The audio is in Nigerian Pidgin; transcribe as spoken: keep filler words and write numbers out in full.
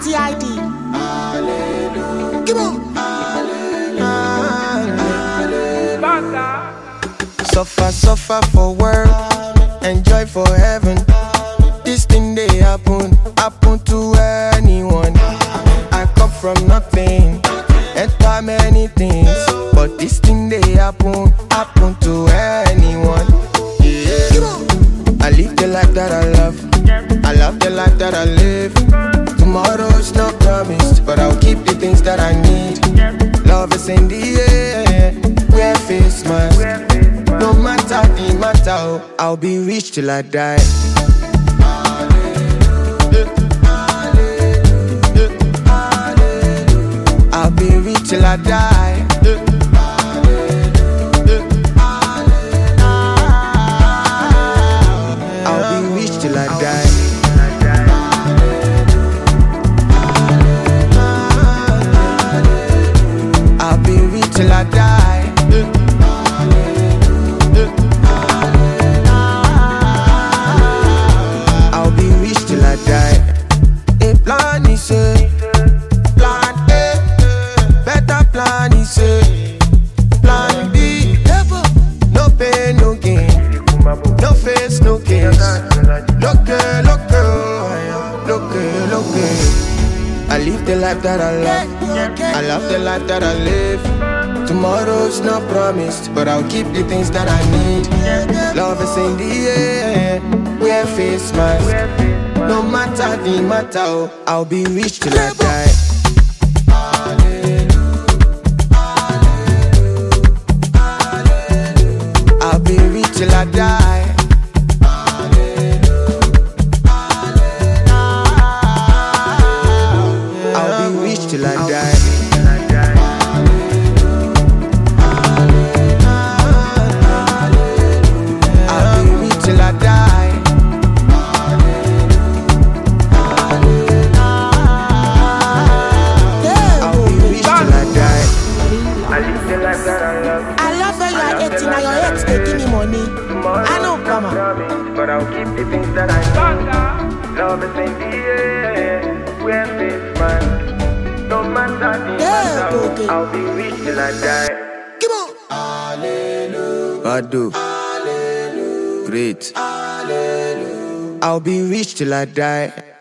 T I D. Come on. Suffer, suffer for work, enjoy for heaven. This thing they happen, happen to anyone. I come from nothing, enter many things, but this thing they happen, happen to anyone. Yeah. I live the life that I love, I love the life that I live. Tomorrow's not promised, but I'll keep the things that I need. Love is in the air, wear face mask. No matter the matter, I'll be rich till I die. I'll be rich till I die. I'll be rich till I die. I'll be rich till I die. I'll be rich till I die. A plan is a plan A, better plan is a plan B. No pain, no gain, no face, no case. Look, look, look, look. I live the life that I love, I love the life that I live. Tomorrow's not promised, but I'll keep the things that I need. Love is in the air, wear face mask. No matter the matter, I'll be rich till I die. I'll be rich till I die. I'll be rich till I die. I'll be rich till I die. I'll be rich till I die. I live the life that I love. I love when you are eighteen and your ex they give me money. I know, come on. But I'll keep the things that I need. Love is in the air, wear face man. No matter the Yeah, matter, okay. I'll be rich till I die. Come on. Badu, great. I'll be rich till I die.